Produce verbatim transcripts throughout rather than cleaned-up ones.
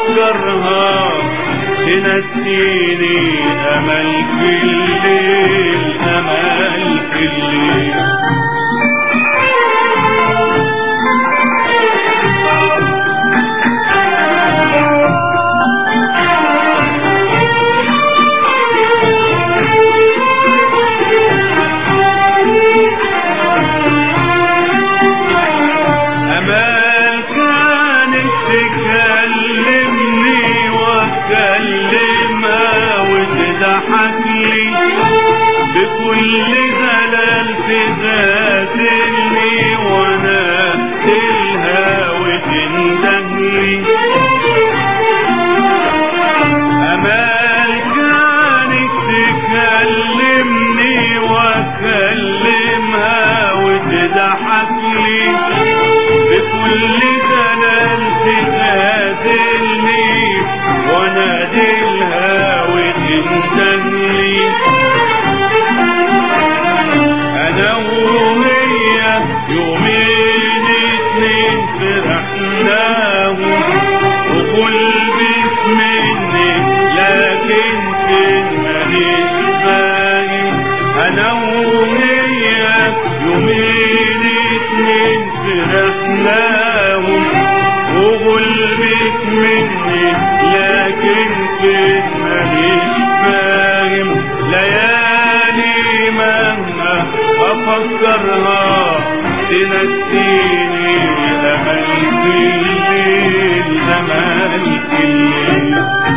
افكرها تنسيني امل في الليل، امل في الليل. بكل دلال تغازلني وانا تلها وتندهلي. امال كانت تكلمني واكلمها وتضحكلي، بكل دلال تغازلني وانا تلها وتندهلي. انا وهي يومين اتنين فرحناهم وقلبي مني لكن فين مانيش فاهم. انا وهي يومين اتنين فرحناهم وقلبي مني لكن فين مانيش فاهم. ليالي مهما افكرها تنسيني امل في الليل، امل في الليل.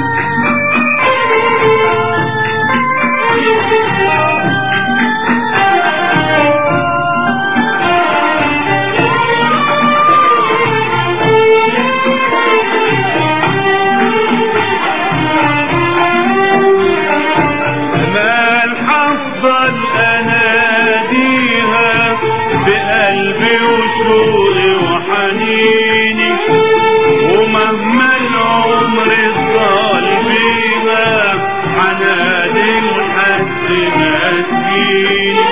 امال حفظل اناديها بقلبي وشوقي وحنيني، ومهما العمر طال بيها حنادي لحد ما تجيني.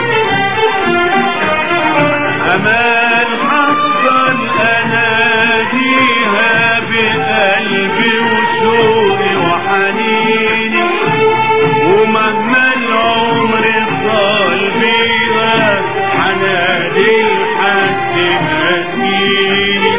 امال حفظل اناديها بقلبي وشوقي وحنيني، ومهما العمر طال بيها حنادي لحد ما تجيني.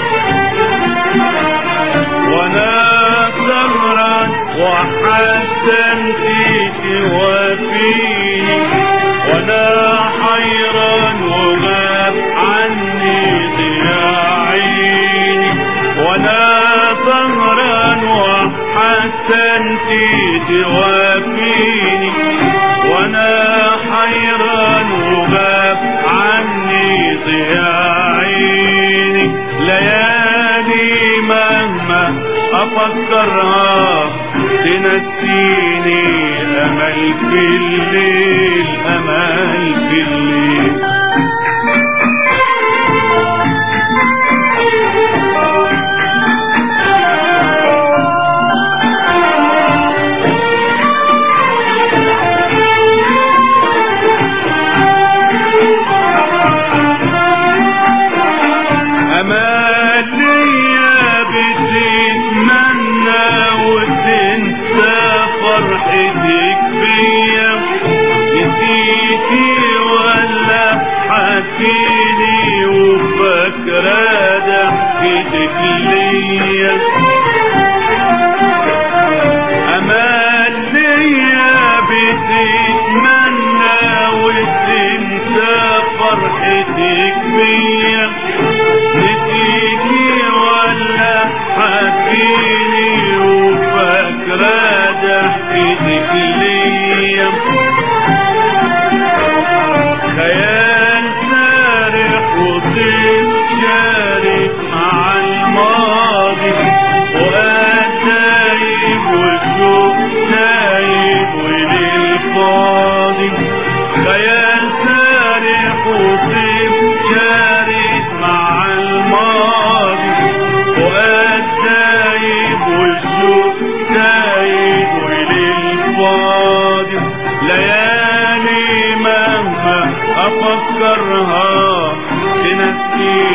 وانا سهران وحتى نسيت وفيني، وانا حيران وغاب عني ضياع عيني. وانا سهران وحتى نسيت وفيني، وانا حيران وغاب عني ضياع عيني. ليالي مهما افكرها تنسيني امل في الليل، امل في الليل. أمالية بتتمنى وتنسى فرحتك بيا، نسيتي ولا حكيني وفاكرة ضحكتك ليا. أمالية بتتمنى وتنسى فرحتك بيا، نسيتي ولا حكيني وفاكرة ضحكتك ليا. خيال سارح وطير شارك مع الماضي، وقال تايب والشوق تايب وللفاضي. خيال سارح وطير شارك مع الماضي، وقال تايب والشوق تايب وللفاضي. ليالي مهما افكرها تنسيني